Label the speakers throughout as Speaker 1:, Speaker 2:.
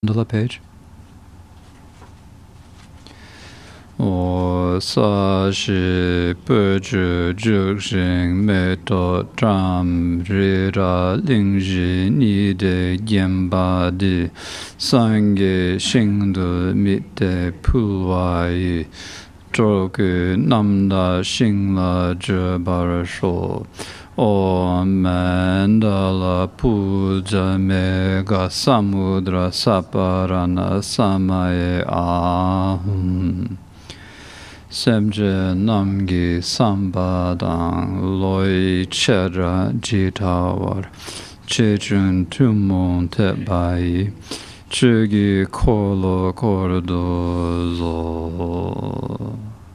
Speaker 1: mandala page. O sa shi pe zhi zhi xing me to zham ri ra ling zhi ni de yan ba di san ge xing du mi de pu wa yi zhou ge nam da xing la zhi ba re shuo. O mandala puja mega samudra saparana samaye ahum. Semje namgi sambadang loi chedra jitawar chechun tumon te bai chugi kolo kordo zo.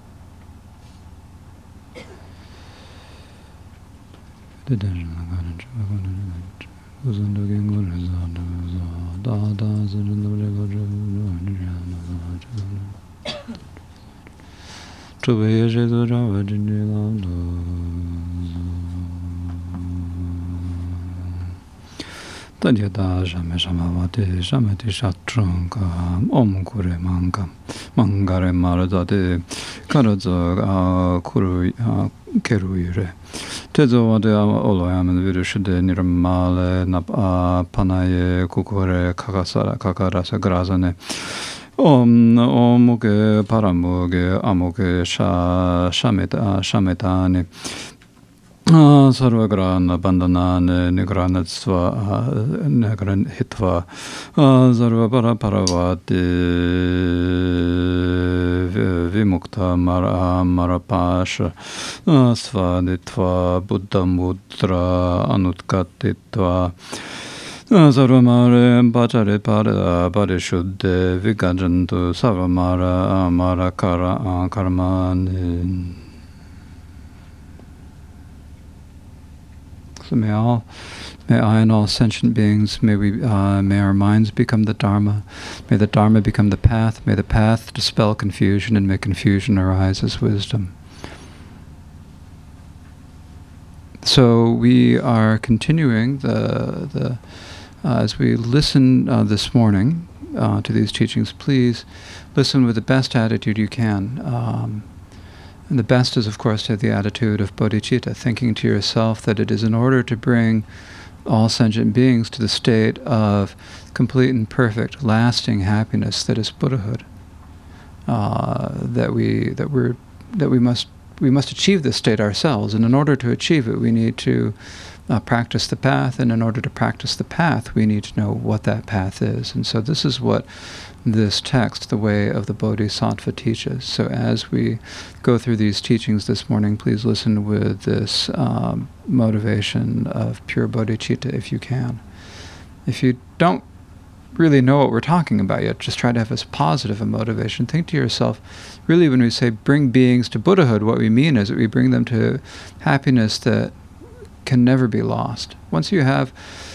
Speaker 1: Tanyada shame shamavati shamati shatrunga om kure mangare maradade karaza kuru keruyure tezo wade oloyam virushde nirmale nap panaye kukure kakarasa grazane omuge paramuge amuge shametane sarvagrana bandhanane nigranatva nagran hitva sarva paravati vimukta marapasha svaditva buddhamudra anutkatitva sarvamare bhajare parishuddhe vigajantu sarvamara marakara karmani. So may I and all sentient beings, may our minds become the Dharma, may the Dharma become the path, may the path dispel confusion, and may confusion arise as wisdom. So we are continuing as we listen this morning to these teachings. Please listen with the best attitude you can. And the best is, of course, to have the attitude of bodhicitta, thinking to yourself that it is in order to bring all sentient beings to the state of complete and perfect, lasting happiness that is Buddhahood. That we must achieve this state ourselves, and in order to achieve it, we need to practice the path, and in order to practice the path, we need to know what that path is. And so this is what this text, The Way of the Bodhisattva, teaches. So as we go through these teachings this morning, please listen with this motivation of pure bodhicitta if you can. If you don't really know what we're talking about yet, just try to have as positive a motivation. Think to yourself, really when we say bring beings to Buddhahood, what we mean is that we bring them to happiness that can never be lost. Once you have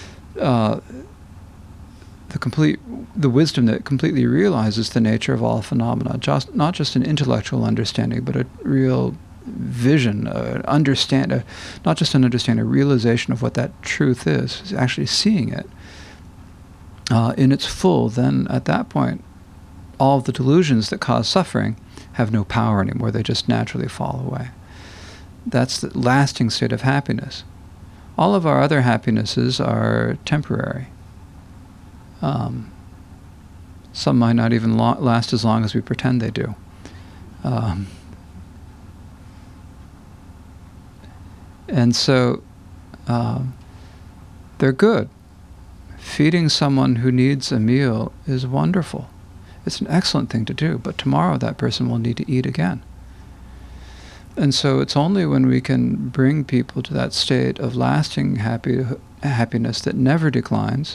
Speaker 1: the wisdom that completely realizes the nature of all phenomena, not just an intellectual understanding, but a real vision, not just an understanding, a realization of what that truth is actually seeing it in its full, then at that point, all of the delusions that cause suffering have no power anymore. They just naturally fall away. That's the lasting state of happiness. All of our other happinesses are temporary. Some might not even last as long as we pretend they do. And so they're good. Feeding someone who needs a meal is wonderful. It's an excellent thing to do, but tomorrow that person will need to eat again. And so it's only when we can bring people to that state of lasting happiness that never declines,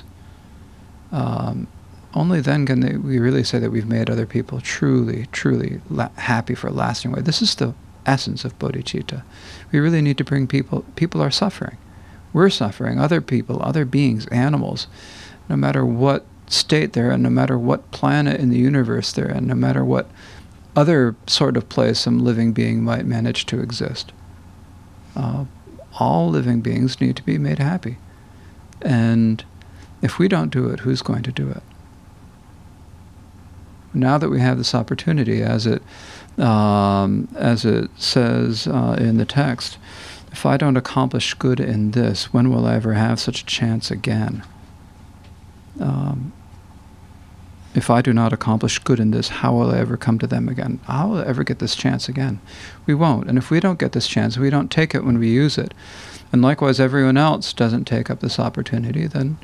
Speaker 1: only then can we really say that we've made other people truly, truly happy for a lasting way. This is the essence of bodhicitta. We really need to bring people are suffering. We're suffering, other people, other beings, animals, no matter what state they're in, no matter what planet in the universe they're in, no matter what other sort of place some living being might manage to exist. All living beings need to be made happy. And if we don't do it, who's going to do it? Now that we have this opportunity, as it says in the text, if I don't accomplish good in this, when will I ever have such a chance again? If I do not accomplish good in this, how will I ever come to them again? How will I ever get this chance again? We won't. And if we don't get this chance, we don't take it when we use it. And likewise, everyone else doesn't take up this opportunity, then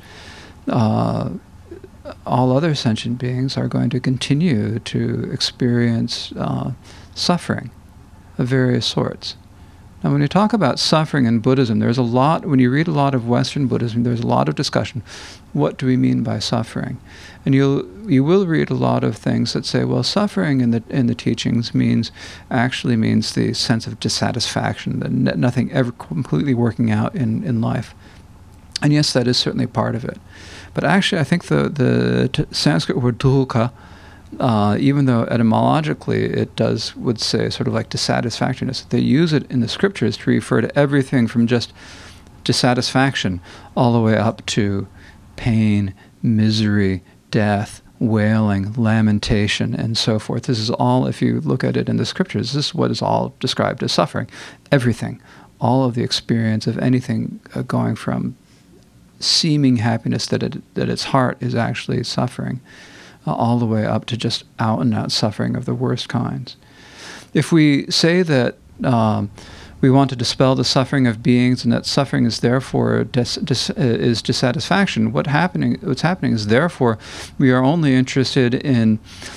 Speaker 1: all other sentient beings are going to continue to experience suffering of various sorts. Now, when you talk about suffering in Buddhism, there's a lot, when you read a lot of Western Buddhism, there's a lot of discussion. What do we mean by suffering? And you will read a lot of things that say, well, suffering in the teachings actually means the sense of dissatisfaction, that nothing ever completely working out in life. And yes, that is certainly part of it. But actually, I think the Sanskrit word dukkha, even though etymologically it would say sort of like dissatisfactoriness, they use it in the scriptures to refer to everything from just dissatisfaction all the way up to pain, misery, death, wailing, lamentation, and so forth. This is all, if you look at it in the scriptures, this is what is all described as suffering. Everything, all of the experience of anything going from seeming happiness that its heart is actually suffering, all the way up to just out-and-out suffering of the worst kinds. If we say that we want to dispel the suffering of beings and that suffering is therefore is dissatisfaction, what's happening is therefore we are only interested in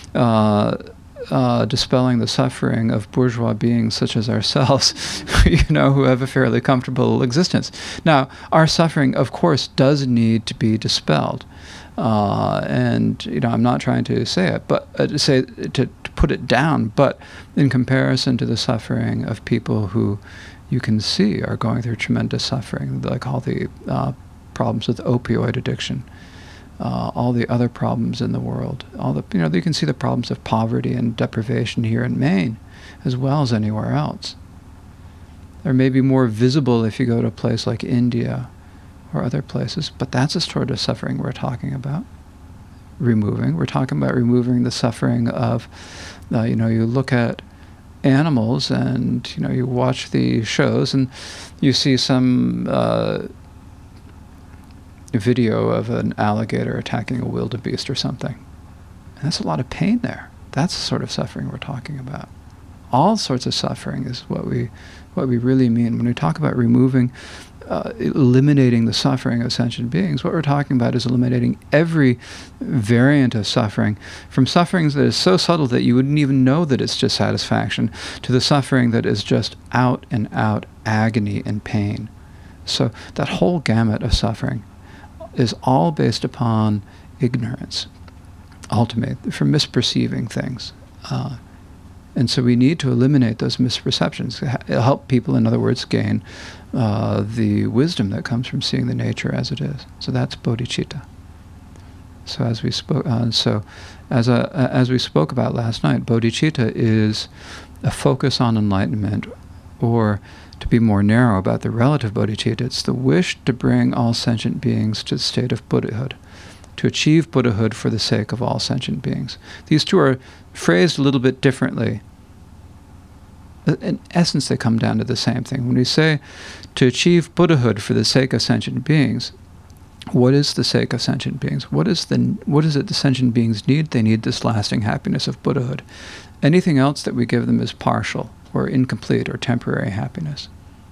Speaker 1: dispelling the suffering of bourgeois beings such as ourselves, who have a fairly comfortable existence. Now, our suffering, of course, does need to be dispelled. And I'm not trying to say it, but to put it down. But in comparison to the suffering of people who you can see are going through tremendous suffering, like all the problems with opioid addiction, all the other problems in the world, you can see the problems of poverty and deprivation here in Maine, as well as anywhere else. They're maybe more visible if you go to a place like India or other places, but that's the sort of suffering we're talking about removing. We're talking about removing the suffering of, you look at animals and, you watch the shows and you see some video of an alligator attacking a wildebeest or something. And that's a lot of pain there. That's the sort of suffering we're talking about. All sorts of suffering is what we really mean. When we talk about eliminating the suffering of sentient beings, what we're talking about is eliminating every variant of suffering, from sufferings that is so subtle that you wouldn't even know that it's just satisfaction, to the suffering that is just out and out agony and pain. So that whole gamut of suffering is all based upon ignorance, ultimately, from misperceiving things. And so we need to eliminate those misperceptions, help people, in other words, gain the wisdom that comes from seeing the nature as it is. So that's bodhicitta. So as we spoke, as we spoke about last night, bodhicitta is a focus on enlightenment, or to be more narrow about the relative bodhicitta, it's the wish to bring all sentient beings to the state of Buddhahood, to achieve Buddhahood for the sake of all sentient beings. These two are phrased a little bit differently. In essence, they come down to the same thing. When we say to achieve Buddhahood for the sake of sentient beings, what is the sake of sentient beings? What is it the sentient beings need? They need this lasting happiness of Buddhahood. Anything else that we give them is partial or incomplete or temporary happiness.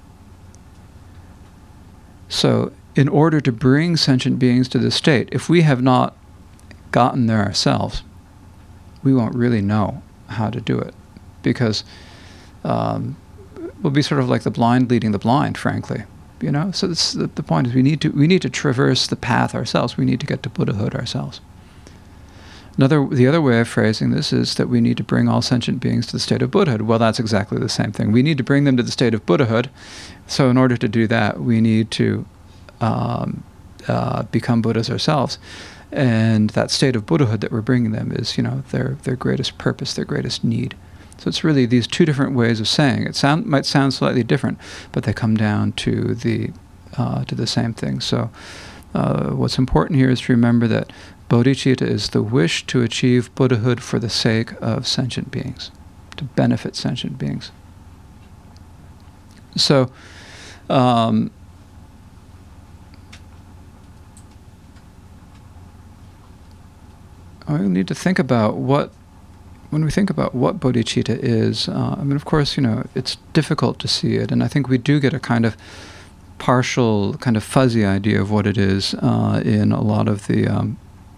Speaker 1: So, in order to bring sentient beings to this state, if we have not gotten there ourselves, we won't really know how to do it, because we'll be sort of like the blind leading the blind, frankly. So the point is we need to traverse the path ourselves. We need to get to Buddhahood ourselves. The other way of phrasing this is that we need to bring all sentient beings to the state of Buddhahood. Well, that's exactly the same thing. We need to bring them to the state of Buddhahood. So in order to do that, we need to become Buddhas ourselves. And that state of Buddhahood that we're bringing them is, their greatest purpose, their greatest need. So it's really these two different ways of saying it. Might sound slightly different, but they come down to the same thing. So what's important here is to remember that Bodhicitta is the wish to achieve Buddhahood for the sake of sentient beings, to benefit sentient beings. So, we need to think about when we think about what bodhicitta is, of course, it's difficult to see it, and I think we do get a kind of partial, kind of fuzzy idea of what it is in a lot of the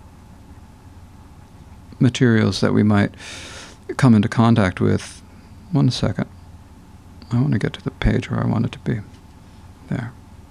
Speaker 1: materials that we might come into contact with. One second. I want to get to the page where I want it to be. There.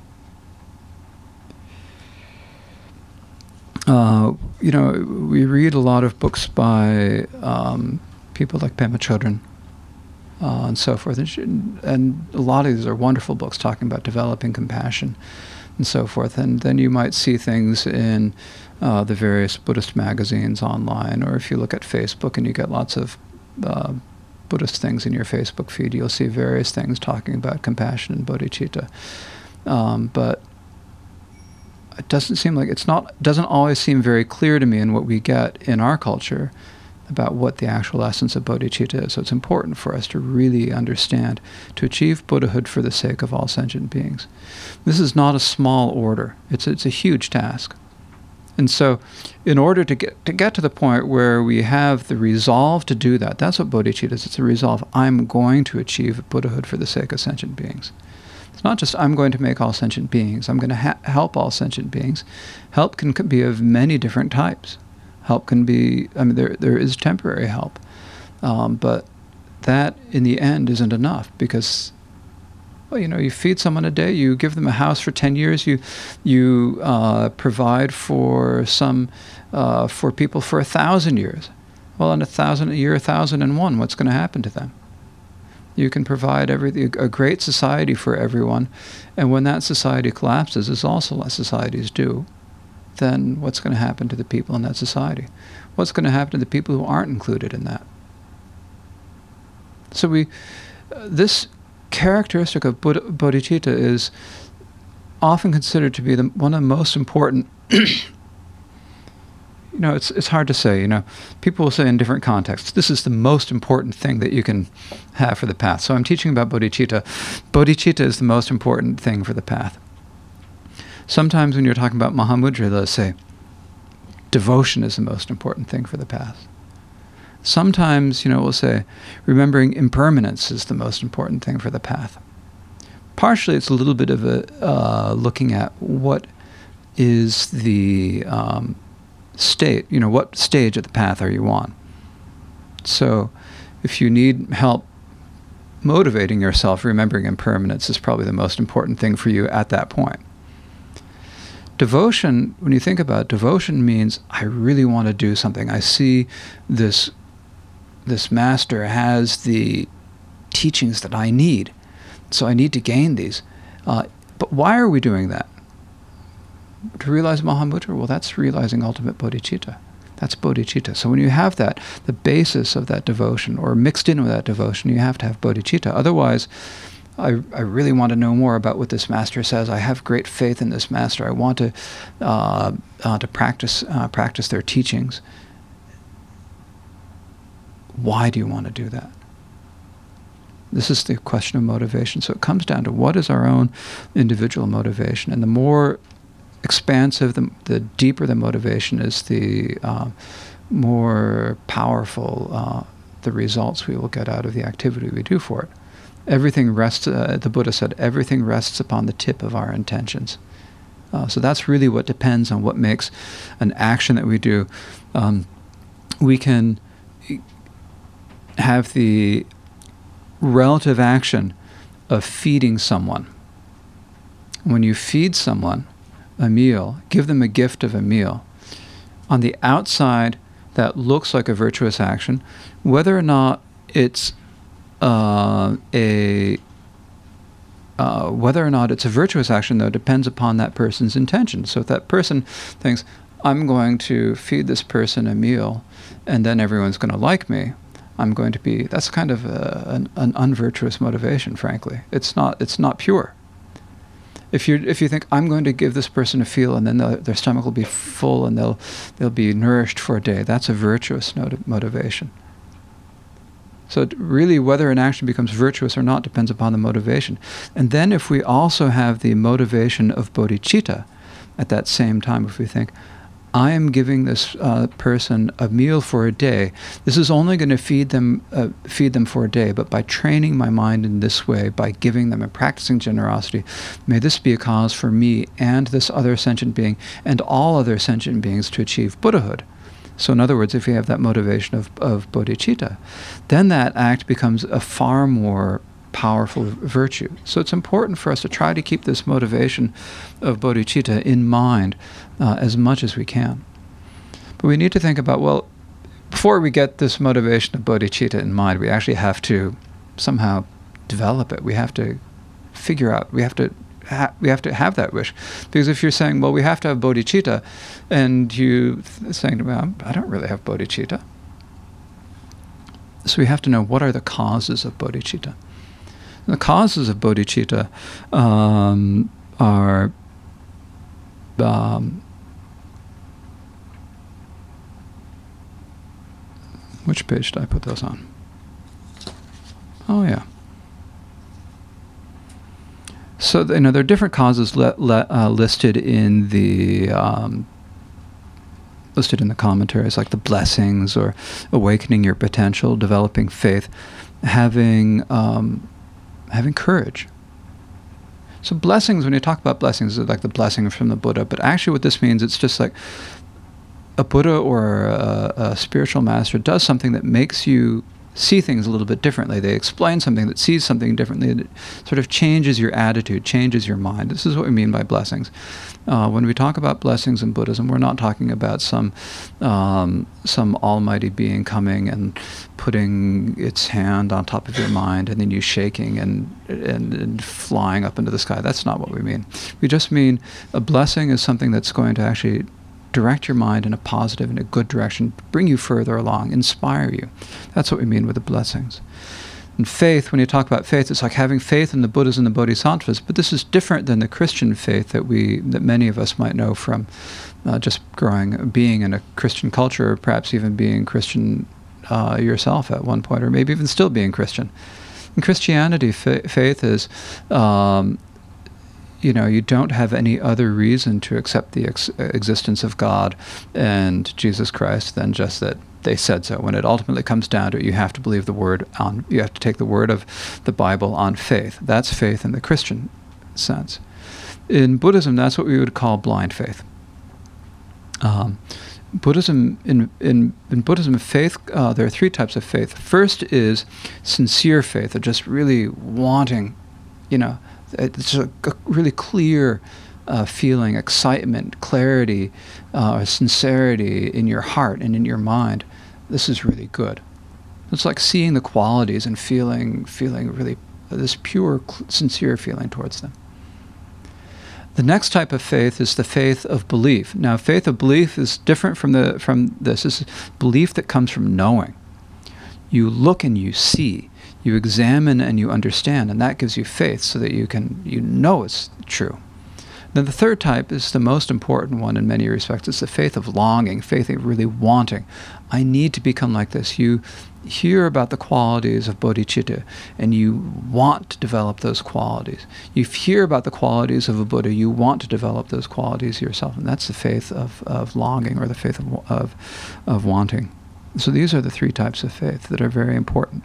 Speaker 1: We read a lot of books by people like Pema Chodron and so forth. And a lot of these are wonderful books talking about developing compassion and so forth. And then you might see things in the various Buddhist magazines online, or if you look at Facebook and you get lots of Buddhist things in your Facebook feed, you'll see various things talking about compassion and bodhicitta. But it doesn't seem like doesn't always seem very clear to me in what we get in our culture about what the actual essence of bodhicitta is. So it's important for us to really understand, to achieve Buddhahood for the sake of all sentient beings. This is not a small order. It's a huge task. And so in order to get to the point where we have the resolve to do that, that's what bodhicitta is. It's a resolve. I'm going to achieve Buddhahood for the sake of sentient beings. It's not just I'm going to make all sentient beings. I'm going to help all sentient beings. Help can be of many different types. Help can be, there is temporary help. But that, in the end, isn't enough because, you feed someone a day, you give them a house for 10 years, you provide for people for 1,000 years. Well, in a year 1,001, what's going to happen to them? You can provide a great society for everyone, and when that society collapses, as all societies do, then what's going to happen to the people in that society? What's going to happen to the people who aren't included in that? So this characteristic of bodhicitta is often considered to be one of the most important. It's hard to say. People will say in different contexts, this is the most important thing that you can have for the path. So I'm teaching about bodhicitta. Bodhicitta is the most important thing for the path. Sometimes when you're talking about Mahamudra, let's say, devotion is the most important thing for the path. Sometimes, we'll say, remembering impermanence is the most important thing for the path. Partially, it's a little bit of a looking at what is the state, what stage of the path are you on? So if you need help motivating yourself, remembering impermanence is probably the most important thing for you at that point. Devotion, when you think about it, devotion means I really want to do something. I see this master has the teachings that I need, so I need to gain these. But why are we doing that? To realize Mahamudra? Well, that's realizing ultimate bodhicitta. That's bodhicitta. So when you have that, the basis of that devotion, or mixed in with that devotion, you have to have bodhicitta. Otherwise, I really want to know more about what this master says. I have great faith in this master. I want to practice their teachings. Why do you want to do that? This is the question of motivation. So it comes down to what is our own individual motivation. And the more expansive, the deeper the motivation is, the more powerful the results we will get out of the activity we do for it. Everything rests, the Buddha said, everything rests upon the tip of our intentions. So that's really what depends on what makes an action that we do. We can have the relative action of feeding someone. When you feed someone a meal, give them a gift of a meal, on the outside that looks like a virtuous action, whether or not it's whether or not it's a virtuous action, though, depends upon that person's intention. So if that person thinks, I'm going to feed this person a meal and then everyone's going to like me, that's kind of an unvirtuous motivation, frankly. It's not pure. If you think, I'm going to give this person a feel, and then their stomach will be full and they'll be nourished for a day, that's a virtuous motivation. So really, whether an action becomes virtuous or not depends upon the motivation. And then if we also have the motivation of bodhicitta at that same time, if we think, I am giving this person a meal for a day. This is only going to feed them for a day, but by training my mind in this way, by giving them and practicing generosity, may this be a cause for me and this other sentient being and all other sentient beings to achieve Buddhahood. So in other words, if we have that motivation of bodhicitta, then that act becomes a far more powerful virtue. So it's important for us to try to keep this motivation of bodhicitta in mind as much as we can. But we need to think about, well, before we get this motivation of bodhicitta in mind, we actually have to somehow develop it. We have to figure out, we have to have that wish. Because if you're saying, well, we have to have bodhicitta, and you saying, well, I don't really have bodhicitta. So we have to know, what are the causes of bodhicitta? The causes of bodhicitta are which page did I put those on? Oh yeah. So there are different causes listed in the commentaries, like the blessings, or awakening your potential, developing faith, having courage. So blessings, when you talk about blessings, is like the blessing from the Buddha. But actually what this means, it's just like a Buddha or a spiritual master does something that makes you see things a little bit differently. They explain something that sees something differently. That sort of changes your attitude, changes your mind. This is what we mean by blessings. When we talk about blessings in Buddhism, we're not talking about some almighty being coming and putting its hand on top of your mind and then you shaking and flying up into the sky. That's not what we mean. We just mean a blessing is something that's going to actually direct your mind in a positive, in a good direction, bring you further along, inspire you. That's what we mean with the blessings. And faith, when you talk about faith, it's like having faith in the Buddhas and the Bodhisattvas, but this is different than the Christian faith that many of us might know from just being in a Christian culture, or perhaps even being Christian yourself at one point, or maybe even still being Christian. In Christianity, faith is you don't have any other reason to accept the existence of God and Jesus Christ than just that they said so. When it ultimately comes down to it, you have to believe you have to take the word of the Bible on faith. That's faith in the Christian sense. In Buddhism, that's what we would call blind faith. Buddhism, in Buddhism, faith, there are three types of faith. First is sincere faith, of just really wanting, it's a really clear feeling, excitement, clarity, sincerity in your heart and in your mind. This is really good. It's like seeing the qualities and feeling really this pure, sincere feeling towards them. The next type of faith is the faith of belief. Now, faith of belief is different from this. This is belief that comes from knowing. You look and you see. You examine and you understand, and that gives you faith so that you know it's true. Then the third type is the most important one in many respects. It's the faith of longing, faith of really wanting. I need to become like this. You hear about the qualities of bodhicitta, and you want to develop those qualities. You hear about the qualities of a Buddha, you want to develop those qualities yourself, and that's the faith of longing, or the faith of wanting. So these are the three types of faith that are very important.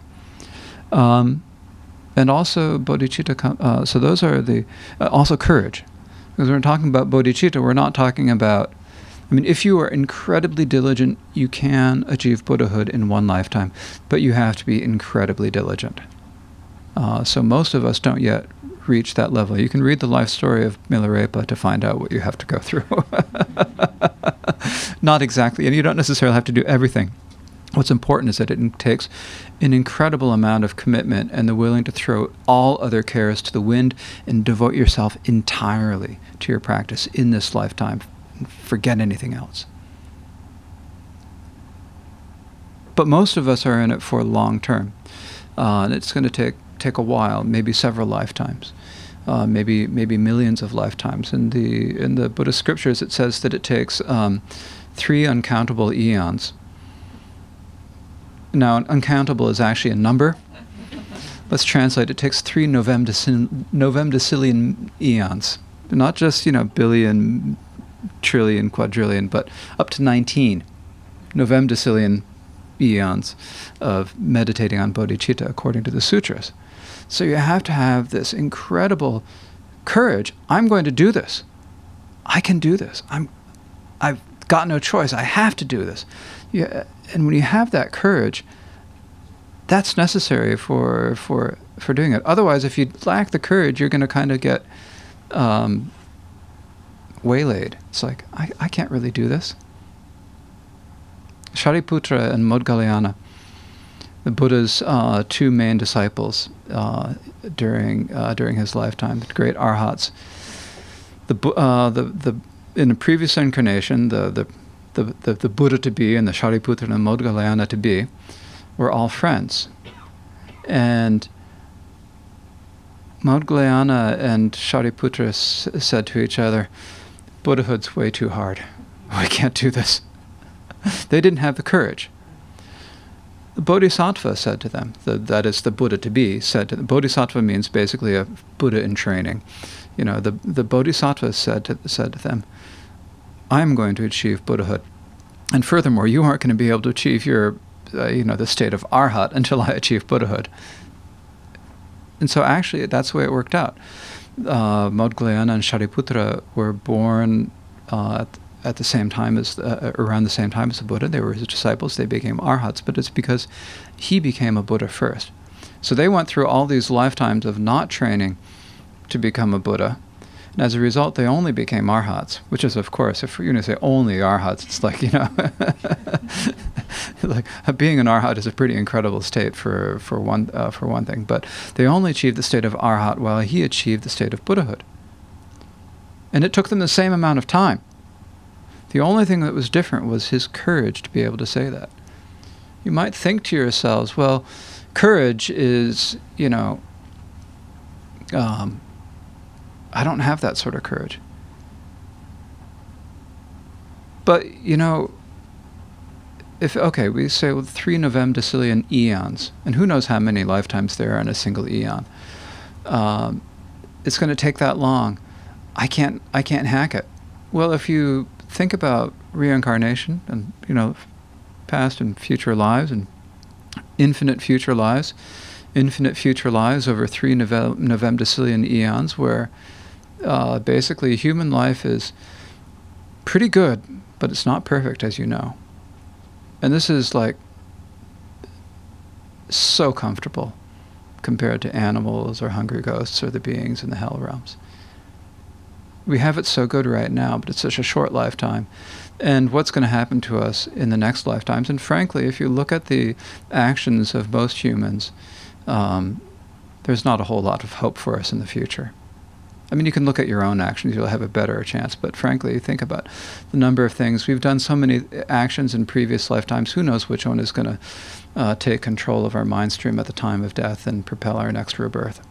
Speaker 1: And also bodhicitta, so those are also courage. Because when we're talking about bodhicitta, we're not talking about, if you are incredibly diligent, you can achieve Buddhahood in one lifetime, but you have to be incredibly diligent. So most of us don't yet reach that level. You can read the life story of Milarepa to find out what you have to go through. Not exactly, and you don't necessarily have to do everything. What's important is that it takes an incredible amount of commitment and the willing to throw all other cares to the wind and devote yourself entirely to your practice in this lifetime. Forget anything else. But most of us are in it for long term. And it's going to take a while, maybe several lifetimes. maybe millions of lifetimes. In the Buddhist scriptures, it says that it takes 3 uncountable eons. Now, uncountable is actually a number. Let's translate. It takes 3 novemdecillion eons, not just billion, trillion, quadrillion, but up to 19 novemdecillion eons of meditating on bodhicitta, according to the sutras. So you have to have this incredible courage. I'm going to do this. I can do this. I've got no choice. I have to do this. Yeah, and when you have that courage, that's necessary for doing it. Otherwise, if you lack the courage, you're going to kind of get waylaid. It's like, I can't really do this. Shariputra and Moggallana, the Buddha's 2 main disciples during his lifetime, the great arhats. In the previous incarnation, the Buddha to be and the Shariputra and Moggallana to be were all friends, and Moggallana and Shariputra said to each other, "Buddhahood's way too hard. We can't do this." They didn't have the courage. The Bodhisattva said to them, that is the Buddha to be, said to them. Bodhisattva means basically a Buddha in training. The Bodhisattva said to them, "I'm going to achieve Buddhahood. And furthermore, you aren't going to be able to achieve your, the state of Arhat until I achieve Buddhahood." And so actually, that's the way it worked out. Moggallana and Shariputra were born at the same time as, around the same time as the Buddha. They were his disciples. They became arhats, but it's because he became a Buddha first. So they went through all these lifetimes of not training to become a Buddha. And as a result, they only became arhats, which is, of course, if you're going to say only arhats, it's like, like being an arhat is a pretty incredible state for one thing. But they only achieved the state of arhat while he achieved the state of Buddhahood. And it took them the same amount of time. The only thing that was different was his courage to be able to say that. You might think to yourselves, well, courage is, I don't have that sort of courage. But, we say, 3 novemdecillion eons, and who knows how many lifetimes there are in a single eon. It's going to take that long. I can't hack it. Well, if you think about reincarnation and, past and future lives and infinite future lives over 3 novemdecillion eons, where basically human life is pretty good, but it's not perfect, as you know. And this is like so comfortable compared to animals or hungry ghosts or the beings in the hell realms. We have it so good right now, but it's such a short lifetime. And what's going to happen to us in the next lifetimes? And frankly, if you look at the actions of most humans, there's not a whole lot of hope for us in the future. I mean, you can look at your own actions, you'll have a better chance, but frankly, think about the number of things. We've done so many actions in previous lifetimes, who knows which one is going to take control of our mind stream at the time of death and propel our next rebirth.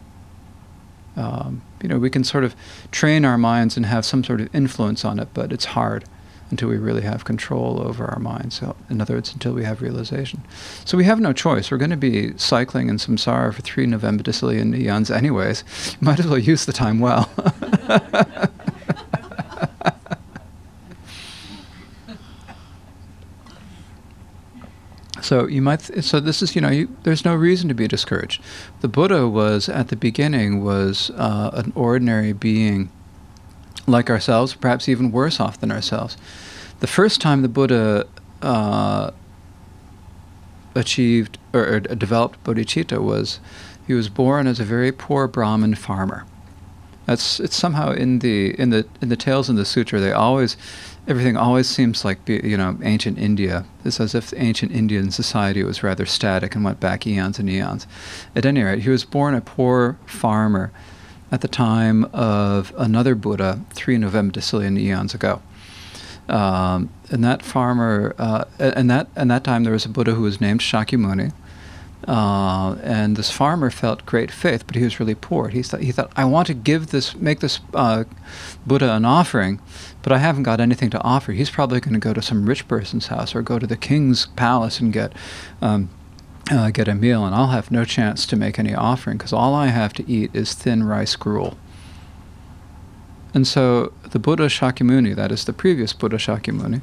Speaker 1: We can sort of train our minds and have some sort of influence on it, but it's hard until we really have control over our minds. So, in other words, until we have realization. So we have no choice. We're going to be cycling in samsara for 3 novemdecillion eons anyways. Might as well use the time well. So this is, there's no reason to be discouraged. The Buddha was, at the beginning, an ordinary being like ourselves, perhaps even worse off than ourselves. The first time the Buddha achieved or developed bodhicitta he was born as a very poor Brahmin farmer. It's somehow in the tales in the sutra, everything always seems like ancient India. It's as if ancient Indian society was rather static and went back eons and eons. At any rate, he was born a poor farmer at the time of another Buddha 3 novemdecillion eons ago. And that farmer, and that time there was a Buddha who was named Shakyamuni. And this farmer felt great faith, but he was really poor. He thought, I want to make this Buddha an offering, but I haven't got anything to offer. He's probably going to go to some rich person's house or go to the king's palace and get a meal, and I'll have no chance to make any offering because all I have to eat is thin rice gruel. And so the Buddha Shakyamuni, that is the previous Buddha Shakyamuni,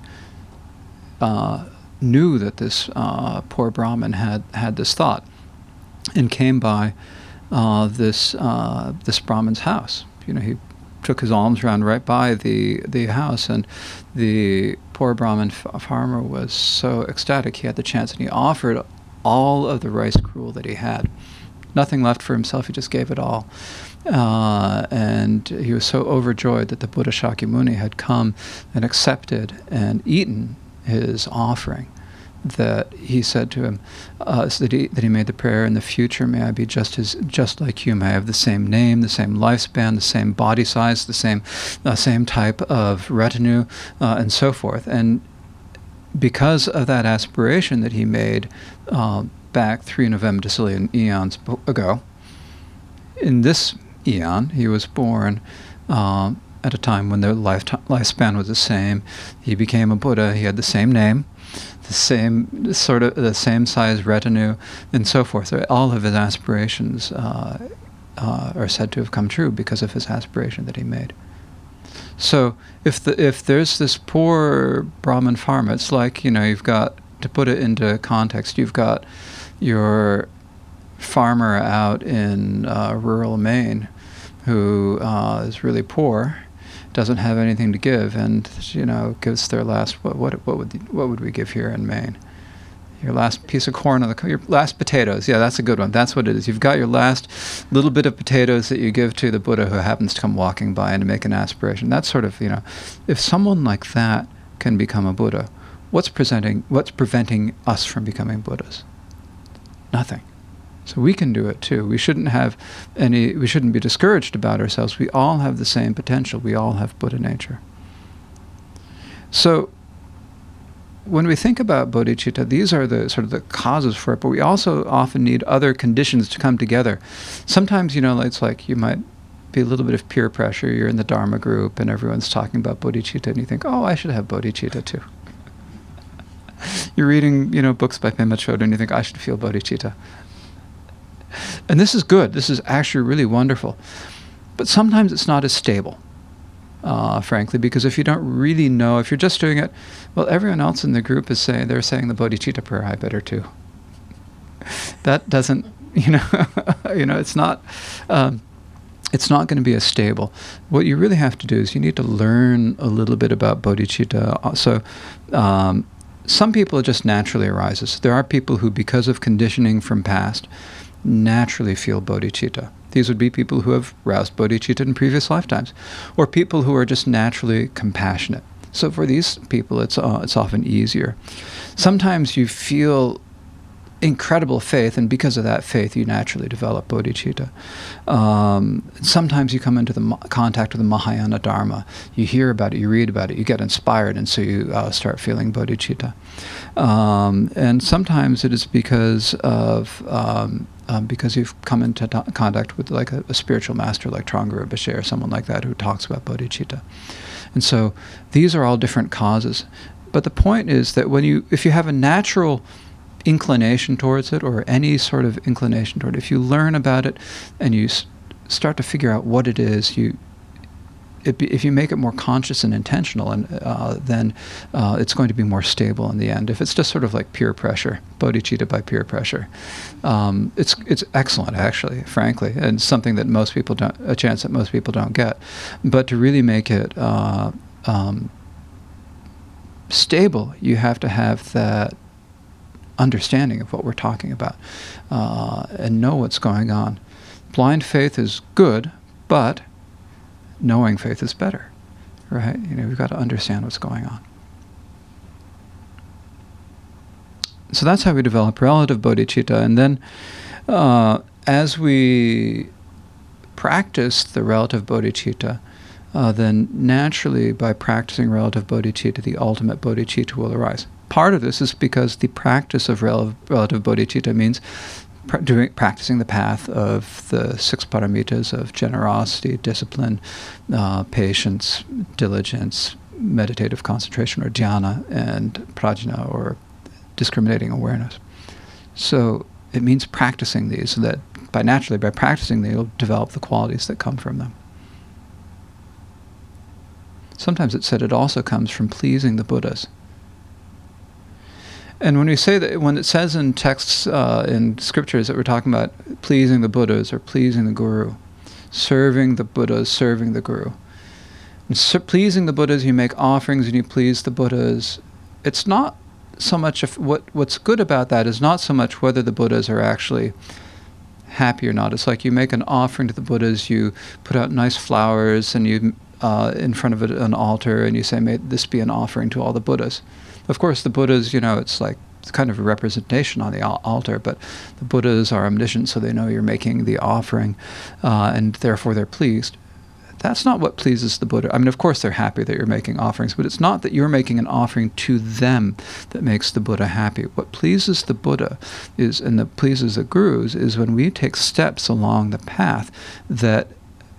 Speaker 1: knew that this poor Brahmin had this thought, and came by this Brahmin's house. He took his alms round right by the house, and the poor Brahmin farmer was so ecstatic he had the chance, and he offered all of the rice gruel that he had. Nothing left for himself, he just gave it all. And he was so overjoyed that the Buddha Shakyamuni had come and accepted and eaten his offering, that he said to him, that he made the prayer, in the future may I be just like you, may I have the same name, the same lifespan, the same body size, the same type of retinue, and so forth. And because of that aspiration that he made back 3 Novemdecillion eons ago, in this eon, he was born at a time when the lifespan was the same. He became a Buddha. He had the same name, the same size retinue, and so forth. So all of his aspirations are said to have come true because of his aspiration that he made. So if there's this poor Brahmin farmer, it's like, you've got, to put it into context, you've got your farmer out in rural Maine who is really poor, doesn't have anything to give, and gives their last, what would we give here in Maine? Your last piece of corn your last potatoes. Yeah, that's a good one. That's what it is. You've got your last little bit of potatoes that you give to the Buddha who happens to come walking by and to make an aspiration. That's sort of, if someone like that can become a Buddha, what's preventing us from becoming Buddhas? Nothing. So we can do it too. We shouldn't be discouraged about ourselves. We all have the same potential. We all have Buddha nature. So when we think about bodhicitta, these are the sort of the causes for it, but we also often need other conditions to come together. Sometimes, it's like you might be a little bit of peer pressure. You're in the Dharma group and everyone's talking about bodhicitta, and you think, oh, I should have bodhicitta too. You're reading, books by Pema Chodron, and you think, I should feel bodhicitta. And this is good. This is actually really wonderful. But sometimes it's not as stable, frankly, because if you don't really know, if you're just doing it, well, everyone else in the group is saying the bodhicitta prayer, I better too. That doesn't, it's not going to be as stable. What you really have to do is you need to learn a little bit about bodhicitta. So some people it just naturally arises. There are people who, because of conditioning from past, naturally feel bodhicitta. These would be people who have roused bodhicitta in previous lifetimes, or people who are just naturally compassionate. So for these people, it's often easier. Sometimes you feel incredible faith, and because of that faith, you naturally develop bodhicitta. Sometimes you come into the contact with the Mahayana Dharma. You hear about it, you read about it, you get inspired, and so you start feeling bodhicitta. And sometimes it is because you've come into contact with like a spiritual master like Trungpa Rinpoche or someone like that who talks about bodhicitta. And so these are all different causes. But the point is that if you have a natural inclination towards it, or any sort of inclination toward it, if you learn about it and you start to figure out what it is, if you make it more conscious and intentional, and then it's going to be more stable in the end. If it's just sort of like peer pressure, bodhicitta by peer pressure, it's excellent, actually, frankly, and something that a chance that most people don't get. But to really make it stable, you have to have that understanding of what we're talking about, and know what's going on. Blind faith is good, but knowing faith is better, right? We've got to understand what's going on. So that's how we develop relative bodhicitta. And then as we practice the relative bodhicitta, then naturally by practicing relative bodhicitta, the ultimate bodhicitta will arise. Part of this is because the practice of relative bodhicitta means practicing the path of the 6 paramitas of generosity, discipline, patience, diligence, meditative concentration, or dhyana, and prajna, or discriminating awareness. So it means practicing these, so that by practicing these, you'll develop the qualities that come from them. Sometimes it's said it also comes from pleasing the Buddhas. And when we say that, when it says in texts, in scriptures, that we're talking about pleasing the Buddhas or pleasing the Guru, serving the Buddhas, serving the Guru. Pleasing the Buddhas, you make offerings and you please the Buddhas. It's not so much what's good about that is not so much whether the Buddhas are actually happy or not. It's like you make an offering to the Buddhas, you put out nice flowers, and you in front of an altar, and you say, "May this be an offering to all the Buddhas." Of course, the Buddhas, it's kind of a representation on the altar, but the Buddhas are omniscient, so they know you're making the offering, and therefore they're pleased. That's not what pleases the Buddha. I mean, of course they're happy that you're making offerings, but it's not that you're making an offering to them that makes the Buddha happy. What pleases the Buddha is, and that pleases the Gurus, is when we take steps along the path that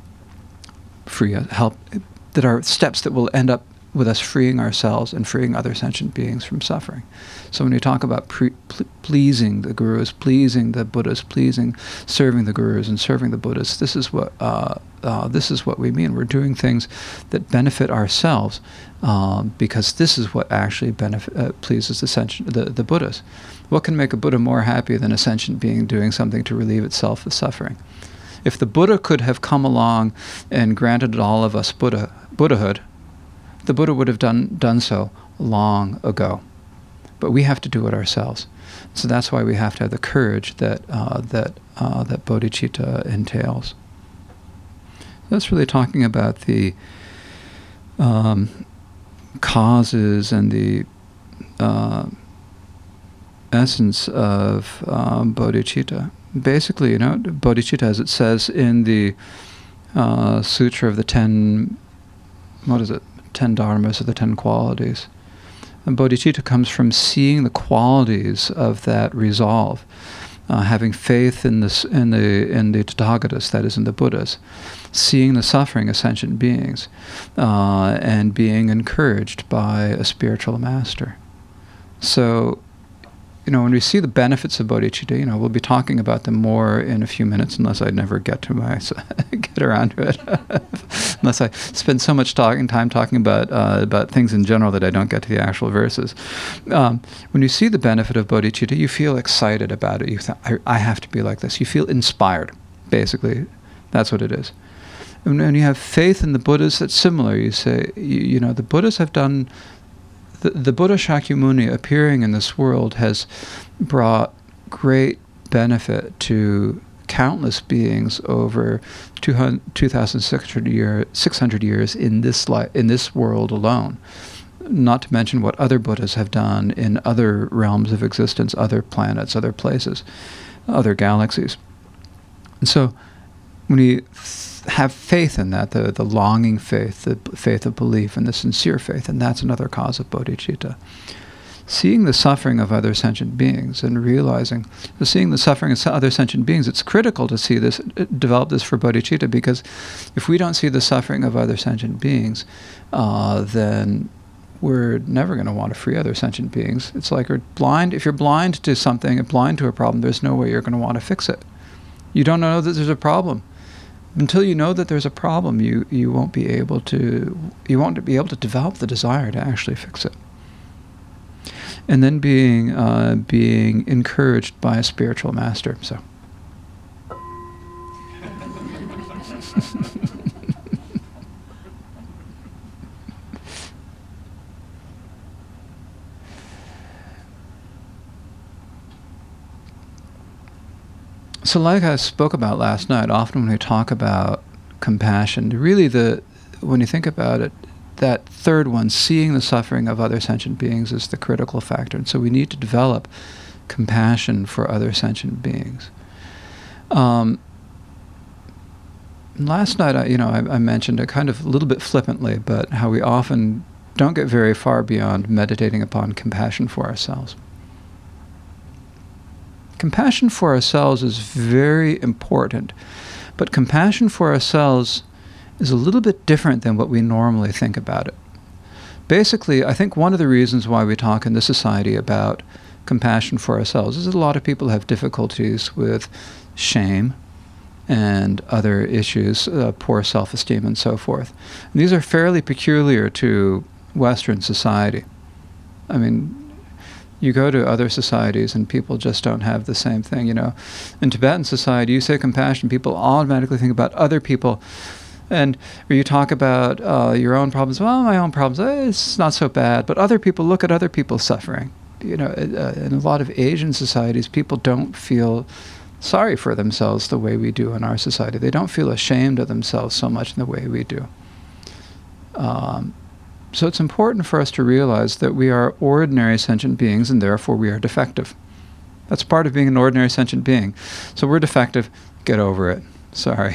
Speaker 1: that are steps that will end up with us freeing ourselves and freeing other sentient beings from suffering. So when you talk about pleasing the Gurus, pleasing the Buddhas, serving the Gurus and serving the Buddhas, this is what we mean. We're doing things that benefit ourselves, because this is what actually pleases the Buddhas. What can make a Buddha more happy than a sentient being doing something to relieve itself of suffering? If the Buddha could have come along and granted all of us Buddhahood, the Buddha would have done so long ago. But we have to do it ourselves. So that's why we have to have the courage that bodhicitta entails. That's really talking about the causes and the essence of bodhicitta. Basically, bodhicitta, as it says in the Sutra of the 10 dharmas, or the 10 qualities. And bodhicitta comes from seeing the qualities of that resolve, having faith in the Tathagatas, that is, in the Buddhas, seeing the suffering of sentient beings, and being encouraged by a spiritual master. So, when we see the benefits of bodhicitta, we'll be talking about them more in a few minutes, unless I never get around to it. Unless I spend so much time talking about things in general that I don't get to the actual verses. When you see the benefit of bodhicitta, you feel excited about it. You think, I have to be like this. You feel inspired, basically. That's what it is. And when you have faith in the Buddhas, that's similar. You say, the Buddhas have done... The Buddha Shakyamuni appearing in this world has brought great benefit to countless beings over 2,600 years in this world alone. Not to mention what other Buddhas have done in other realms of existence, other planets, other places, other galaxies. And so when you have faith in that, the longing faith, the faith of belief, and the sincere faith, and that's another cause of bodhicitta. Seeing the suffering of other sentient beings and seeing the suffering of other sentient beings, it's critical to see this, develop this for bodhicitta, because if we don't see the suffering of other sentient beings, then we're never going to want to free other sentient beings. It's like you're blind. If you're blind to something, blind to a problem, there's no way you're going to want to fix it. You don't know that there's a problem. Until you know that there's a problem, you won't be able to develop the desire to actually fix it. And then being encouraged by a spiritual master. So. So like I spoke about last night, often when we talk about compassion, really when you think about it, that third one, seeing the suffering of other sentient beings, is the critical factor. And so we need to develop compassion for other sentient beings. Last night, I mentioned it kind of a little bit flippantly, but how we often don't get very far beyond meditating upon compassion for ourselves. Compassion for ourselves is very important, but compassion for ourselves is a little bit different than what we normally think about it. Basically, I think one of the reasons why we talk in this society about compassion for ourselves is that a lot of people have difficulties with shame and other issues, poor self-esteem and so forth. And these are fairly peculiar to Western society. I mean, you go to other societies and people just don't have the same thing. You know, in Tibetan society, you say compassion, people automatically think about other people. And where you talk about your own problems, well, my own problems, it's not so bad. But other people look at other people's suffering. You know, in a lot of Asian societies, people don't feel sorry for themselves the way we do in our society. They don't feel ashamed of themselves so much in the way we do. So it's important for us to realize that we are ordinary sentient beings and therefore we are defective. That's part of being an ordinary sentient being. So we're defective, get over it. Sorry.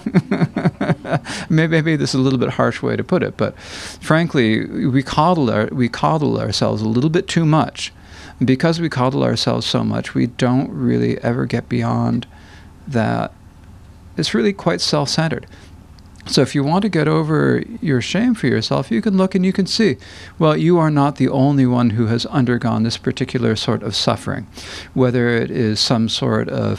Speaker 1: Maybe this is a little bit harsh way to put it, but frankly, we coddle ourselves a little bit too much. And because we coddle ourselves so much, we don't really ever get beyond that. It's really quite self-centered. So if you want to get over your shame for yourself, you can look and you can see, well, you are not the only one who has undergone this particular sort of suffering, whether it is some sort of,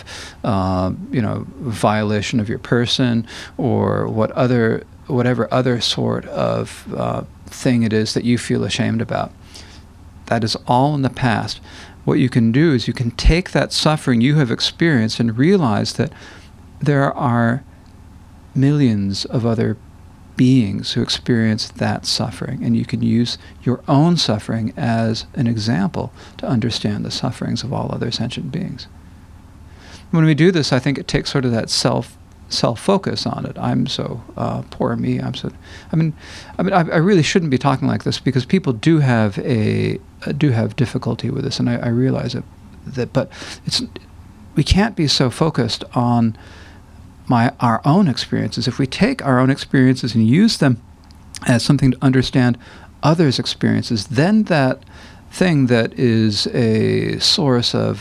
Speaker 1: violation of your person or whatever other sort of thing it is that you feel ashamed about. That is all in the past. What you can do is you can take that suffering you have experienced and realize that there are millions of other beings who experience that suffering, and you can use your own suffering as an example to understand the sufferings of all other sentient beings. When we do this, I think it takes sort of that self-focus on it. I'm so poor me. I really shouldn't be talking like this because people do have difficulty with this, and I realize it. But we can't be so focused on our own experiences. If we take our own experiences and use them as something to understand others' experiences, then that thing that is a source of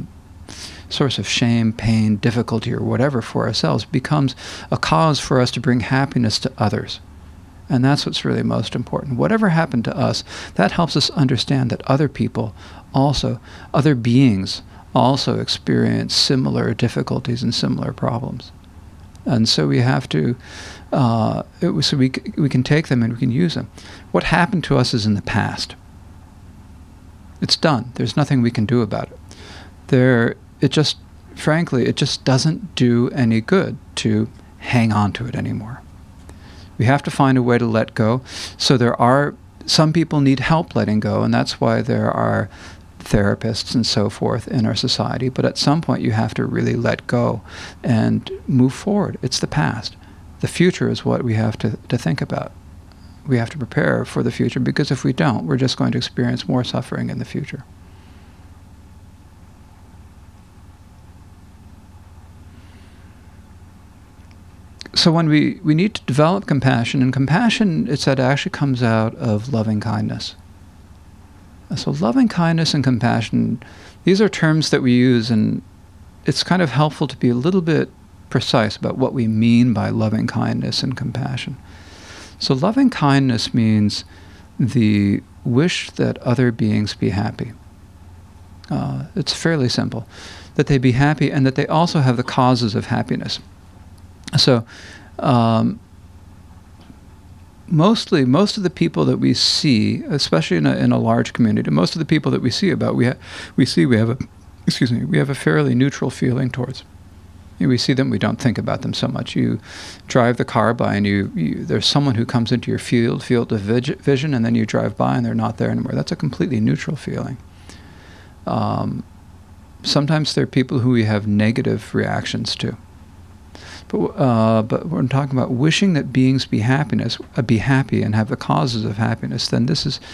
Speaker 1: shame, pain, difficulty, or whatever for ourselves becomes a cause for us to bring happiness to others. And that's what's really most important. Whatever happened to us, that helps us understand that other people also, other beings also experience similar difficulties and similar problems. And so we have to, we can take them and we can use them. What happened to us is in the past. It's done. There's nothing we can do about it. Frankly, it just doesn't do any good to hang on to it anymore. We have to find a way to let go. So some people need help letting go, and that's why there are therapists and so forth in our society. But at some point you have to really let go and move forward. It's the past. The future is what we have to think about. We have to prepare for the future, because if we don't, we're just going to experience more suffering in the future. So when we need to develop compassion, and compassion, it's said, actually comes out of loving kindness. So loving kindness and compassion, these are terms that we use, and it's kind of helpful to be a little bit precise about what we mean by loving kindness and compassion. So loving kindness means the wish that other beings be happy. It's fairly simple, that they be happy and that they also have the causes of happiness. So most of the people that we see, especially in a large community, most of the people that we see about, we have a fairly neutral feeling towards. We see them, we don't think about them so much. You drive the car by and there's someone who comes into your field of vision, and then you drive by and they're not there anymore. That's a completely neutral feeling. Sometimes there are people who we have negative reactions to. But when talking about wishing that beings be happy and have the causes of happiness, then this is,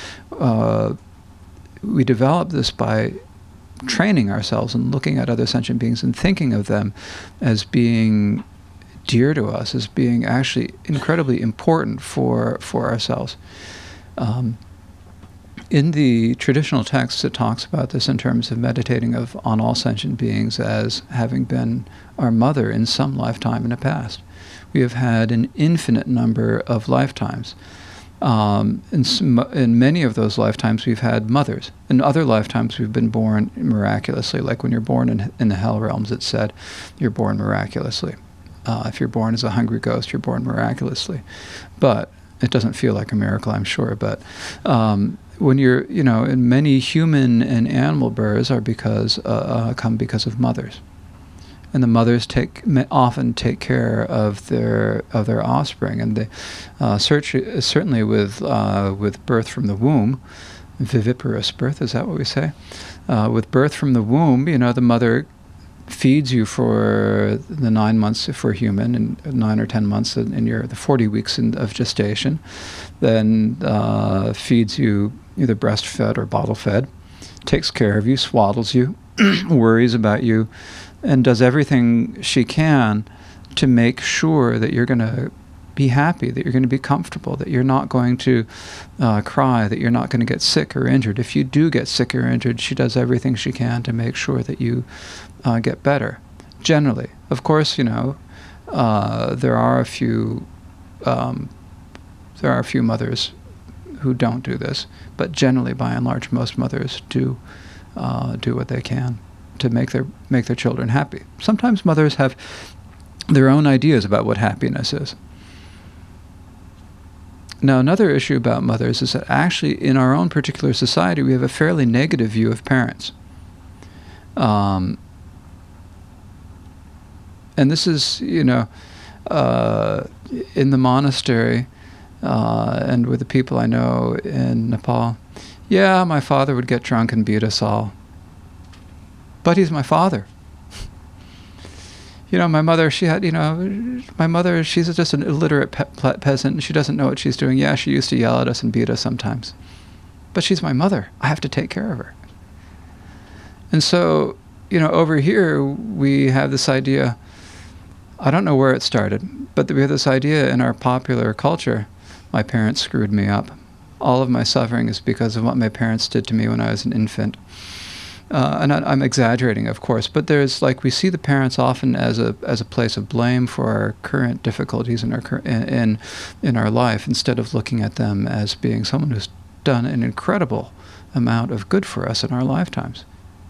Speaker 1: we develop this by training ourselves and looking at other sentient beings and thinking of them as being dear to us, as being actually incredibly important for ourselves. in the traditional text, it talks about this in terms of meditating on all sentient beings as having been our mother in some lifetime in the past. We have had an infinite number of lifetimes. In many of those lifetimes, we've had mothers. In other lifetimes, we've been born miraculously. Like when you're born in the hell realms, it's said you're born miraculously. If you're born as a hungry ghost, you're born miraculously. But it doesn't feel like a miracle, I'm sure. But when you're, in many human and animal births come because of mothers. And the mothers often take care of their offspring, and they certainly with birth from the womb, viviparous birth, is that what we say? With birth from the womb, the mother feeds you for the 9 months for a human, and 9 or 10 months in the 40 weeks of gestation, then feeds you either breastfed or bottle fed, takes care of you, swaddles you, worries about you, and does everything she can to make sure that you're going to be happy, that you're going to be comfortable, that you're not going to cry, that you're not going to get sick or injured. If you do get sick or injured, she does everything she can to make sure that you get better. Generally, of course, there are a few mothers who don't do this, but generally, by and large, most mothers do what they can to make their children happy. Sometimes mothers have their own ideas about what happiness is. Now, another issue about mothers is that actually in our own particular society, we have a fairly negative view of parents. And this is, in the monastery and with the people I know in Nepal, yeah, my father would get drunk and beat us all. But he's my father. My mother, she's just an illiterate peasant, and she doesn't know what she's doing. Yeah, she used to yell at us and beat us sometimes. But she's my mother. I have to take care of her. And so, over here, we have this idea, I don't know where it started, but we have this idea in our popular culture, my parents screwed me up. All of my suffering is because of what my parents did to me when I was an infant. And I'm exaggerating, of course, but we see the parents often as a place of blame for our current difficulties in our life, instead of looking at them as being someone who's done an incredible amount of good for us in our lifetimes.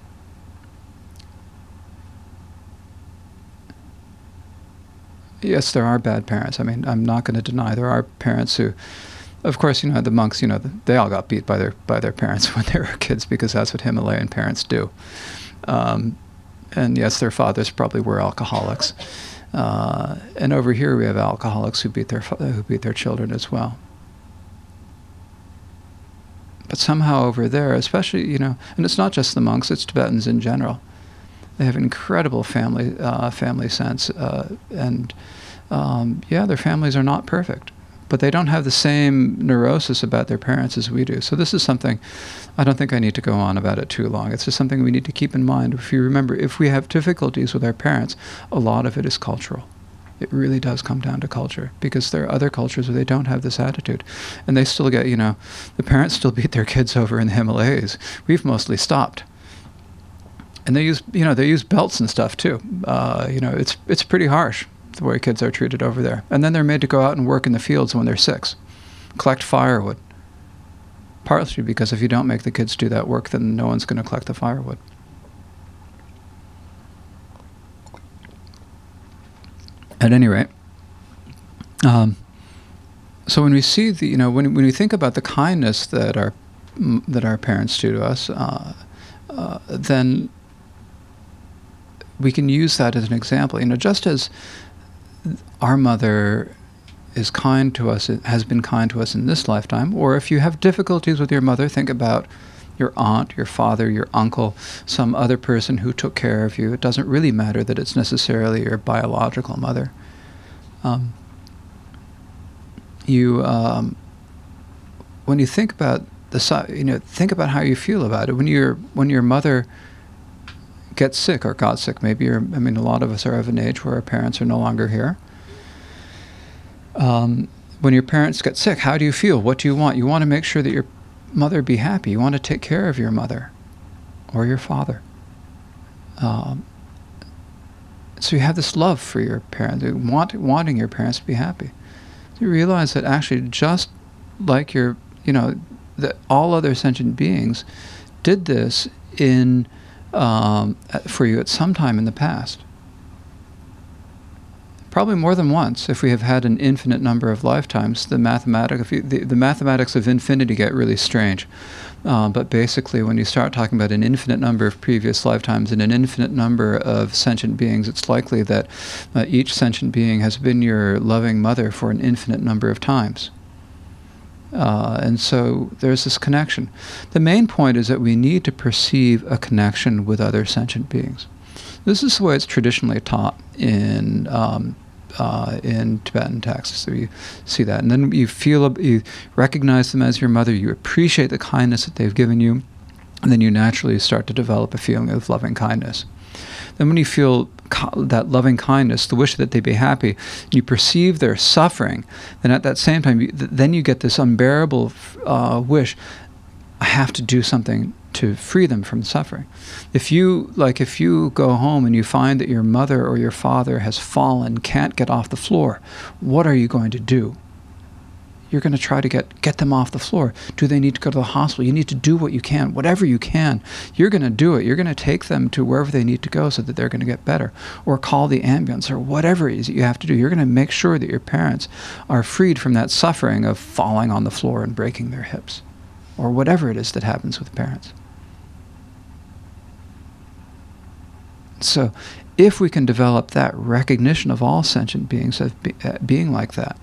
Speaker 1: Yes, there are bad parents. I mean, I'm not going to deny there are parents who, of course, the monks, they all got beat by their parents when they were kids, because that's what Himalayan parents do. And yes, their fathers probably were alcoholics. And over here we have alcoholics who beat their children as well. But somehow over there, especially, and it's not just the monks, it's Tibetans in general. They have incredible family sense, and their families are not perfect. But they don't have the same neurosis about their parents as we do. So this is something, I don't think I need to go on about it too long. It's just something we need to keep in mind. If you remember, if we have difficulties with our parents, a lot of it is cultural. It really does come down to culture, because there are other cultures where they don't have this attitude. And they still get, the parents still beat their kids over in the Himalayas. We've mostly stopped. And they use belts and stuff too. It's pretty harsh, the way kids are treated over there. And then they're made to go out and work in the fields when they're 6, collect firewood. Partly because if you don't make the kids do that work, then no one's going to collect the firewood. At any rate, so when we see when we think about the kindness that our parents do to us, then we can use that as an example. Just as our mother is kind to us, has been kind to us in this lifetime, or if you have difficulties with your mother, think about your aunt, your father, your uncle, some other person who took care of you. It doesn't really matter that it's necessarily your biological mother. When you think about think about how you feel about it. When your mother gets sick or got sick, a lot of us are of an age where our parents are no longer here. When your parents get sick, how do you feel? What do you want? You want to make sure that mother be happy. You want to take care of your mother or your father. So you have this love for your parents, wanting your parents to be happy. So you realize that actually, just like that all other sentient beings did this for you at some time in the past. Probably more than once. If we have had an infinite number of lifetimes, the mathematics of infinity get really strange. But basically, when you start talking about an infinite number of previous lifetimes and an infinite number of sentient beings, it's likely that each sentient being has been your loving mother for an infinite number of times. And so there's this connection. The main point is that we need to perceive a connection with other sentient beings. This is the way it's traditionally taught in Tibetan texts. So you see that, and then you recognize them as your mother. You appreciate the kindness that they've given you, and then you naturally start to develop a feeling of loving kindness. Then when you feel that loving kindness, the wish that they be happy, and you perceive their suffering, then at that same time, then you get this unbearable wish, I have to do something to free them from suffering. If you go home and you find that your mother or your father has fallen, can't get off the floor, what are you going to do? You're going to try to get them off the floor. Do they need to go to the hospital? You need to do what you can, whatever you can. You're going to do it. You're going to take them to wherever they need to go so that they're going to get better. Or call the ambulance, or whatever it is that you have to do. You're going to make sure that your parents are freed from that suffering of falling on the floor and breaking their hips, or whatever it is that happens with parents. So if we can develop that recognition of all sentient beings as being like that,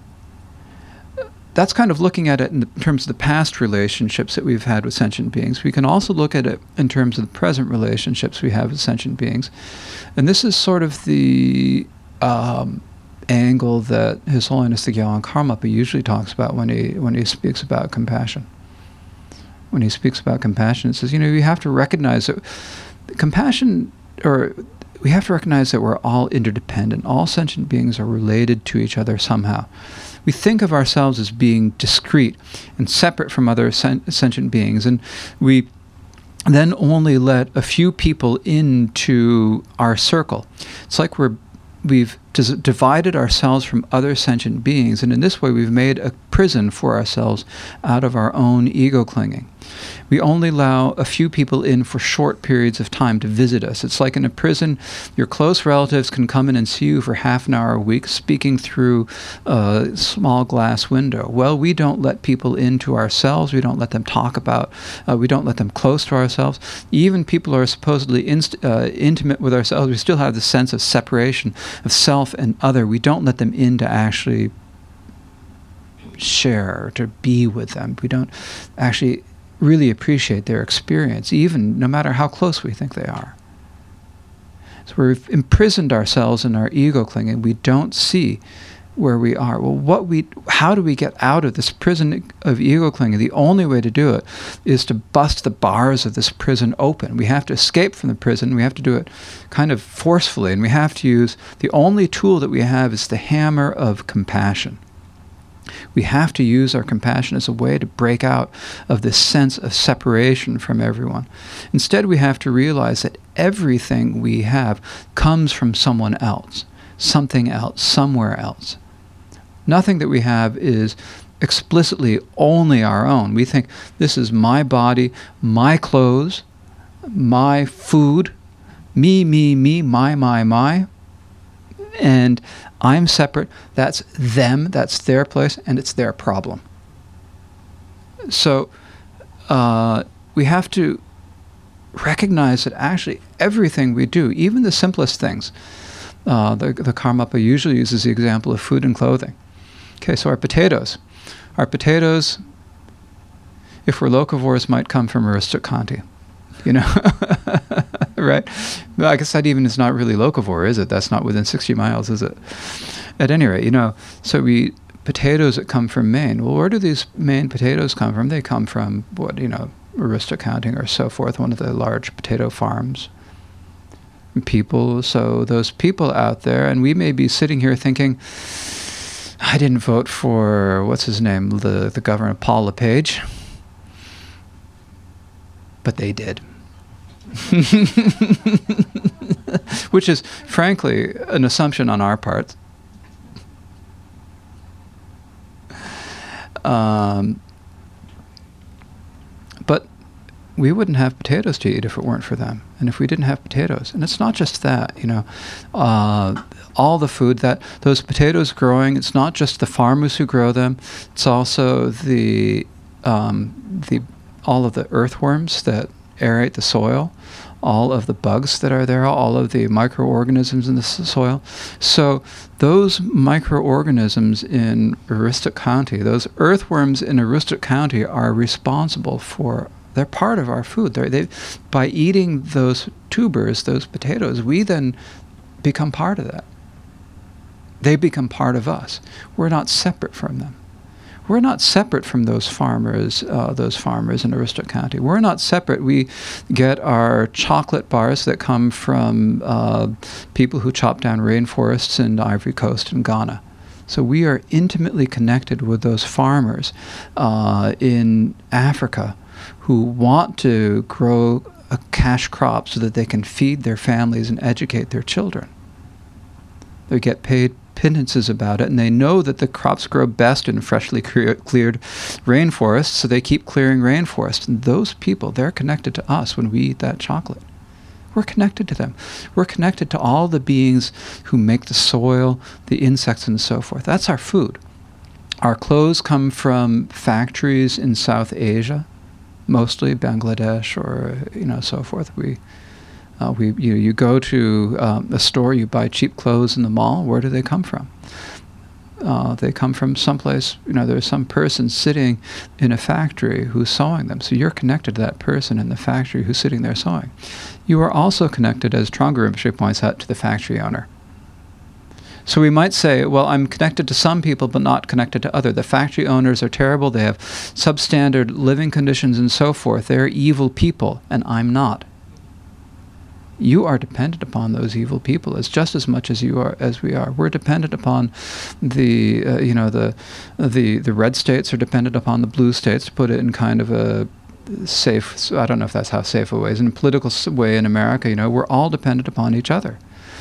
Speaker 1: that's kind of looking at it in terms of the past relationships that we've had with sentient beings. We can also look at it in terms of the present relationships we have with sentient beings. And this is sort of the angle that His Holiness the Gyalwang Karmapa usually talks about when he speaks about compassion. When he speaks about compassion, it says, you have to recognize that compassion, or we have to recognize that we're all interdependent. All sentient beings are related to each other somehow. We think of ourselves as being discrete and separate from other sentient beings, and we then only let a few people into our circle. It's like we've divided ourselves from other sentient beings, and in this way we've made a prison for ourselves out of our own ego clinging. We only allow a few people in for short periods of time to visit us. It's like in a prison, your close relatives can come in and see you for half an hour a week, speaking through a small glass window. Well, we don't let people into ourselves. We don't let them talk about, we don't let them close to ourselves. Even people who are supposedly intimate with ourselves, we still have the sense of separation of self and other. We don't let them in to actually share or to be with them. We don't actually really appreciate their experience, even no matter how close we think they are. So we've imprisoned ourselves in our ego clinging. We don't see where we are. Well, how do we get out of this prison of ego clinging? The only way to do it is to bust the bars of this prison open. We have to escape from the prison. We have to do it kind of forcefully, and we have to use the only tool that we have is the hammer of compassion. We have to use our compassion as a way to break out of this sense of separation from everyone. Instead, we have to realize that everything we have comes from someone else, something else, somewhere else. Nothing that we have is explicitly only our own. We think this is my body, my clothes, my food, me, my, and I'm separate. That's them, that's their place, and it's their problem. So we have to recognize that actually everything we do, even the simplest things, the Karmapa usually uses the example of food and clothing. Okay, so our potatoes, if we're locavores, might come from Aristochanti, right? Well, I guess that even is not really locavore, is it? That's not within 60 miles, is it? At any rate, so potatoes that come from Maine. Well, where do these Maine potatoes come from? They come from Aristochanti or so forth, one of the large potato farms. People, so those people out there, and we may be sitting here thinking, I didn't vote for, what's his name, the governor, Paul LePage. but they did. Which is, frankly, an assumption on our part. But we wouldn't have potatoes to eat if it weren't for them. And if we didn't have potatoes, and it's not just that, all the food that those potatoes growing, it's not just the farmers who grow them, it's also all of the earthworms that aerate the soil, all of the bugs that are there, all of the microorganisms in the soil. So those microorganisms in Aroostook County, those earthworms in Aroostook County are responsible for, they're part of our food. By eating those tubers, those potatoes, we then become part of that. They become part of us. We're not separate from them. We're not separate from those farmers in Aroostook County. We're not separate. We get our chocolate bars that come from people who chop down rainforests in the Ivory Coast and Ghana. So we are intimately connected with those farmers in Africa who want to grow a cash crop so that they can feed their families and educate their children. They get paid penances about it, and they know that the crops grow best in freshly cleared rainforests, so they keep clearing rainforests. And those people, they're connected to us when we eat that chocolate. We're connected to them. We're connected to all the beings who make the soil, the insects, and so forth. That's our food. Our clothes come from factories in South Asia, mostly Bangladesh or so forth. You go to a store, you buy cheap clothes in the mall. Where do they come from? They come from someplace, there's some person sitting in a factory who's sewing them. So you're connected to that person in the factory who's sitting there sewing. You are also connected, as Trungpa Rinpoche points out, to the factory owner. So we might say, well, I'm connected to some people but not connected to others. The factory owners are terrible. They have substandard living conditions and so forth. They're evil people, and I'm not. You are dependent upon those evil people as just as much as we are. We're dependent upon the red states are dependent upon the blue states, to put it in kind of a safe, I don't know if that's how safe a way is, in a political way in America, we're all dependent upon each other.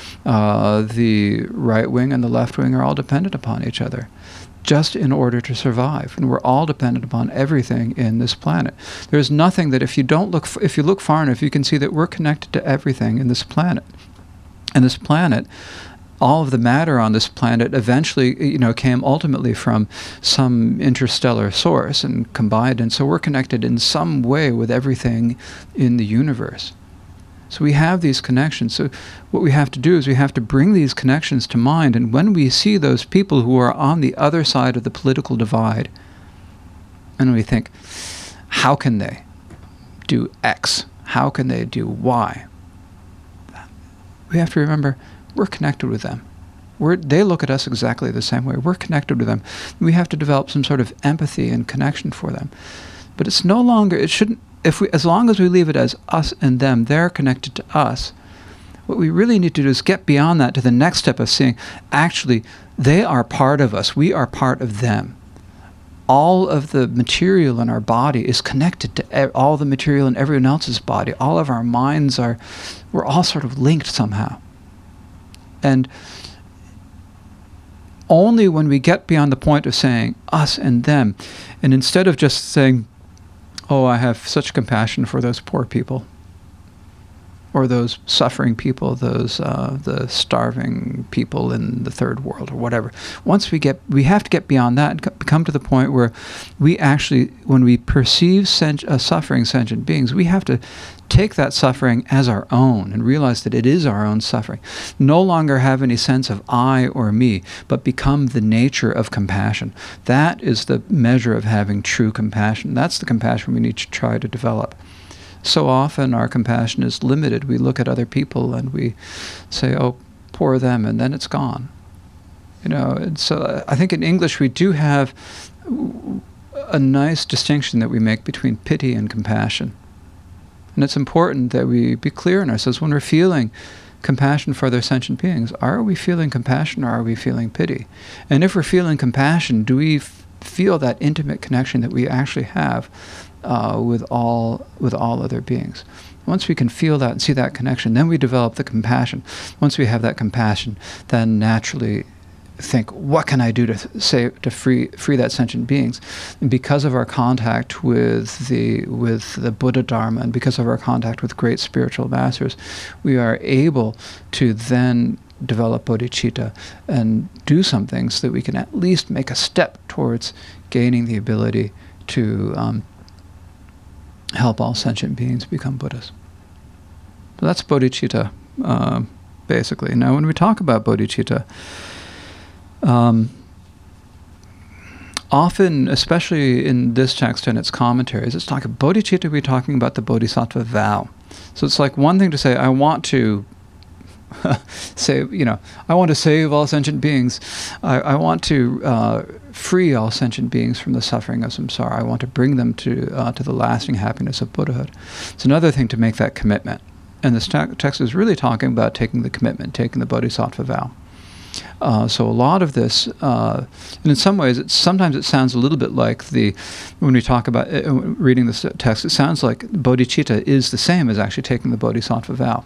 Speaker 1: The right wing and the left wing are all dependent upon each other, just in order to survive. And we're all dependent upon everything in this planet. There's nothing that if you look far enough, you can see that we're connected to everything in this planet. And this planet, all of the matter on this planet eventually, came ultimately from some interstellar source and combined. And so we're connected in some way with everything in the universe. So we have these connections. So what we have to do is we have to bring these connections to mind. And when we see those people who are on the other side of the political divide, and we think, how can they do X? How can they do Y? We have to remember, we're connected with them. They look at us exactly the same way. We're connected with them. We have to develop some sort of empathy and connection for them. But it's no longer, it shouldn't, as long as we leave it as us and them, they're connected to us. What we really need to do is get beyond that to the next step of seeing, actually, they are part of us. We are part of them. All of the material in our body is connected to all the material in everyone else's body. All of our minds we're all sort of linked somehow. And only when we get beyond the point of saying us and them, and instead of just saying, oh, I have such compassion for those poor people, or those suffering people, the starving people in the third world, or whatever. We have to get beyond that and come to the point where we actually, when we perceive suffering sentient beings, we have to take that suffering as our own and realize that it is our own suffering. No longer have any sense of I or me, but become the nature of compassion. That is the measure of having true compassion. That's the compassion we need to try to develop. So often our compassion is limited. We look at other people and we say, oh, poor them, and then it's gone. And so I think in English we do have a nice distinction that we make between pity and compassion. And it's important that we be clear in ourselves when we're feeling compassion for other sentient beings. Are we feeling compassion or are we feeling pity? And if we're feeling compassion, do we feel that intimate connection that we actually have with all other beings. Once we can feel that and see that connection, then we develop the compassion. Once we have that compassion, then naturally think, what can I do to free that sentient beings? And because of our contact with the Buddha Dharma, and because of our contact with great spiritual masters, we are able to then develop bodhicitta and do some things so that we can at least make a step towards gaining the ability to help all sentient beings become Buddhas. So that's bodhicitta, basically. Now, when we talk about bodhicitta, often, especially in this text and its commentaries, it's talking bodhicitta. We're talking about the bodhisattva vow. So it's like one thing to say, I want to I want to save all sentient beings. I want to free all sentient beings from the suffering of samsara. I want to bring them to the lasting happiness of Buddhahood. It's another thing to make that commitment. And this text is really talking about taking the commitment, taking the bodhisattva vow. So a lot of this, and in some ways, sometimes it sounds a little bit like when we talk about reading this text, it sounds like bodhicitta is the same as actually taking the bodhisattva vow.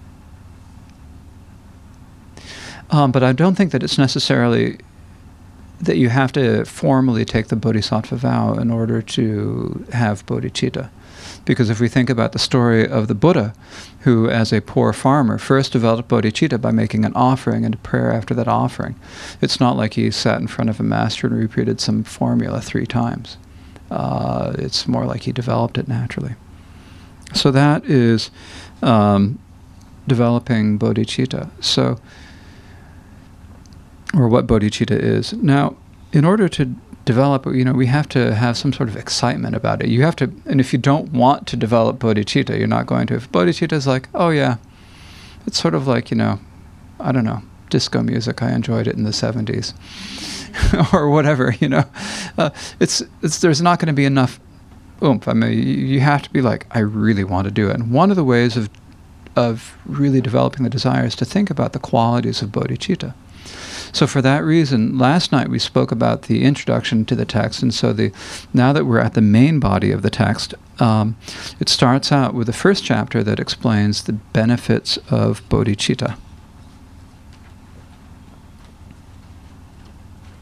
Speaker 1: But I don't think that it's necessarily that you have to formally take the bodhisattva vow in order to have bodhicitta. Because if we think about the story of the Buddha, who as a poor farmer first developed bodhicitta by making an offering and a prayer after that offering, it's not like he sat in front of a master and repeated some formula 3 times. It's more like he developed it naturally. So that is developing bodhicitta. Or what bodhicitta is. Now, in order to develop, we have to have some sort of excitement about it. You have to, and if you don't want to develop bodhicitta, you're not going to. If bodhicitta is like, oh yeah, it's sort of like, I don't know, disco music. I enjoyed it in the 70s, or whatever. There's not going to be enough oomph. I mean, you have to be like, I really want to do it. And one of the ways of really developing the desire is to think about the qualities of bodhicitta. So for that reason, last night we spoke about the introduction to the text, and so now that we're at the main body of the text, it starts out with the first chapter that explains the benefits of bodhicitta.